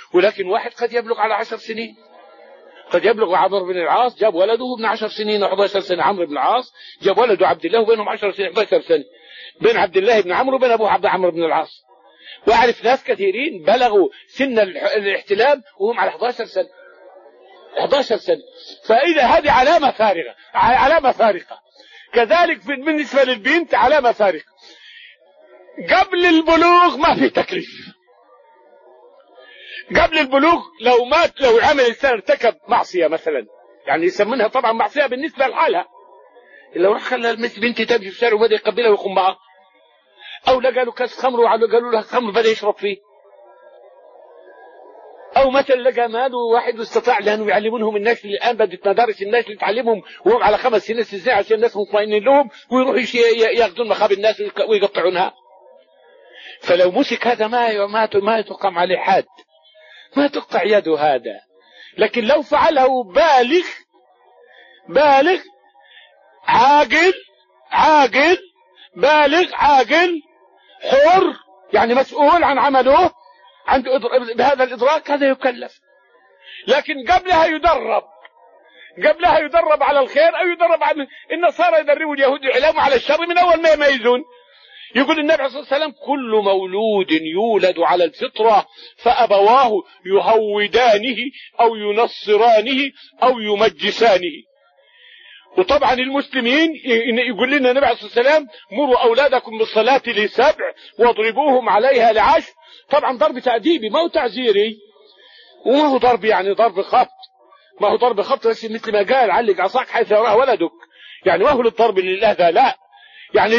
ولكن واحد قد يبلغ على 10 سنين، قد يبلغ عمرو بن العاص جاب ولده ابن 10 سنين و11 سنة. عمرو بن العاص جاب ولده عبد الله وبينهم 10 سنين 11 سنة، بين عبد الله بن عمرو وبين أبوه عمرو بن العاص. وأعرف ناس كثيرين بلغوا سن الاحتلام وهم على 11 سنة 11 سنة. فإذا هذه علامة فارقة، علامة فارقة. كذلك بالنسبة للبنت علامة فارقة. قبل البلوغ ما في تكليف. قبل البلوغ لو عمل الإنسان ارتكب معصية مثلا، يعني يسمونها طبعا معصية بالنسبة لحالها، لو راح خلى بنتي تمشي في الشارع وبدأ يقبلها ويقوم معها، أو لقى له كاس خمر وقالوا له خمر بدأ يشرب فيه، أو مثلا لقى مال واحد واستطاع لأنه يعلمونهم الناس اللي الآن بدت مدارس الناس اللي تعلمهم وهم على 5 سنين 6 سنين عشان الناس مطمئنين لهم، ويروحوا ياخذون مخاب الناس ويقطعونها. فلو مسك هذا ما تقام عليه حد، ما تقطع يده هذا. لكن لو فعله بالغ عاقل بالغ عاقل حر، يعني مسؤول عن عمله، عنده بهذا الإدراك، هذا يكلف. لكن قبلها يدرب على الخير، أو يدرب على النصارى يدربوا اليهود العلام على الشر من أول ما يميزون. يقول النبي صلى الله عليه وسلم: كل مولود يولد على الفطرة فأبواه يهودانه أو ينصرانه أو يمجسانه. وطبعا المسلمين يقول لنا النبي عليه الصلاة والسلام: مروا أولادكم بالصلاة ل7 واضربوهم عليها ل10. طبعا ضرب تأديبي، ما هو تعزيري، وما هو ضرب يعني ضرب خبط، ما هو ضرب خبط بس مثل ما قال: علق عصاك حيث يراه ولدك، يعني ما هو للضرب للأذى، لا، يعني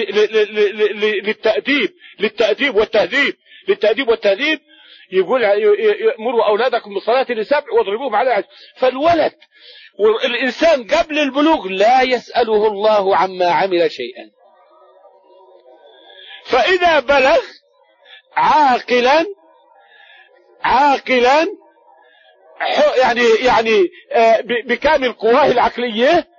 للتأديب والتهذيب. يقول: مروا أولادكم بالصلاة ل7 واضربوهم عليها. فالولد والإنسان قبل البلوغ لا يسأله الله عما عمل شيئا. فإذا بلغ عاقلا يعني بكامل قواه العقلية،